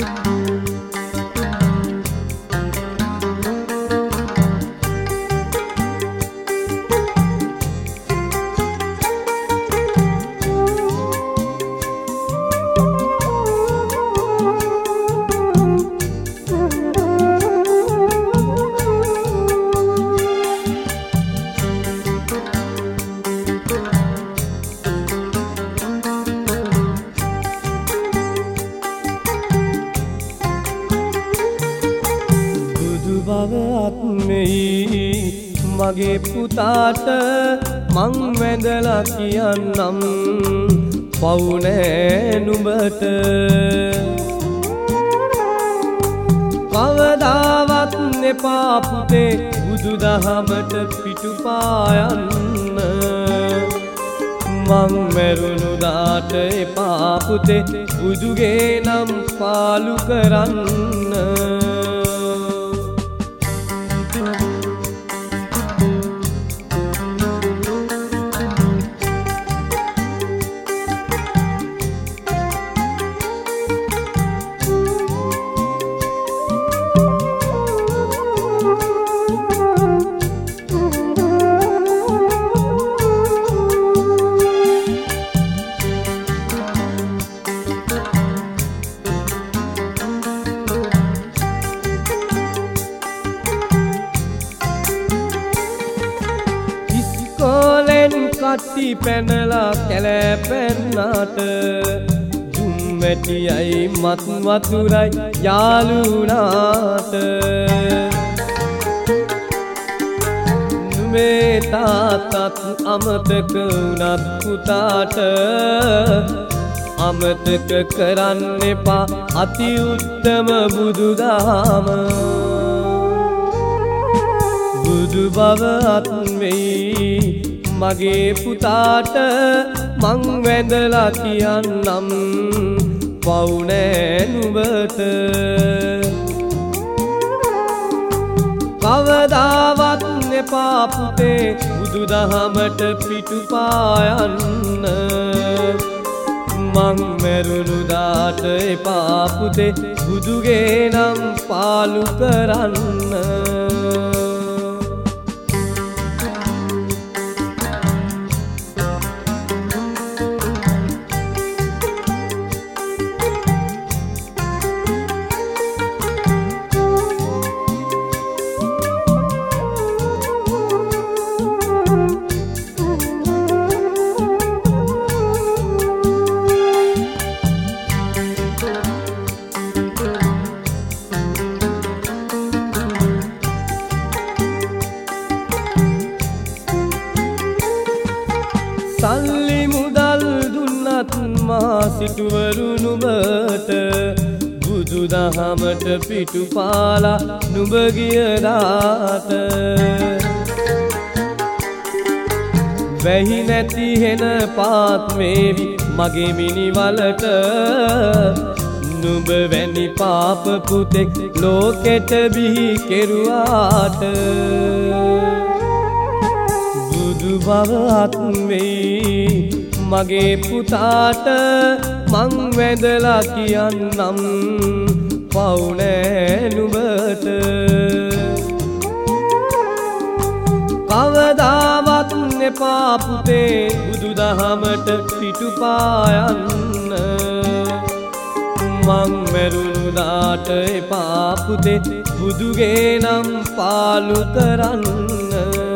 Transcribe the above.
මගේ පුතාට මං වැඳලා කියන්නම් පව් නෑ නුඹට කවදාවත් එපා පුතේ බුදුදහමට පිටුපායන්න මං මැරුණු දාට එපා පුතේ බුදුගේ නම් පාලු කරන්න කට්ටි පැනලා කැලෑ පැන්නාට දුම් මැටියයි මත් වතුරයි යාළුනාට නුඹේ තාත්තත් අමතක වුණත් පුතාට අමතක කරන්න එපා අති උත්තම බුදුදහම බුදු බව අත් වෙයි මගේ පුතාට මං වැඳලා කියන්නම් පව් නෑ නුඹට කවදාවත් එපා පුතේ බුදුදහමට පිටුපායන්න මං මැරුණු දාට එපා පුතේ බුදුගේ නම් පාලු කරන්න සල්ලි මුදල් දුන්නත් මා සිටුවරු නුඹට බුදුදහමට පිටුපාලා නුඹ ගිය දාට වැහි නැති හෙන පාත් වේවි මගේ මිනිවලට නුඹ වැනි පාප පුතෙක් ලෝකෙට බිහි කෙරුවාට බුදු බව අත් වෙයි මගේ පුතාට මං වැඳලා කියන්නම් පව් නෑ නුඹට කවදාවත් එපා පුතේ බුදුදහමට පිටුපායන්න මං මැරුණු දාට එපා පුතේ බුදුගේ නම් පාලු කරන්න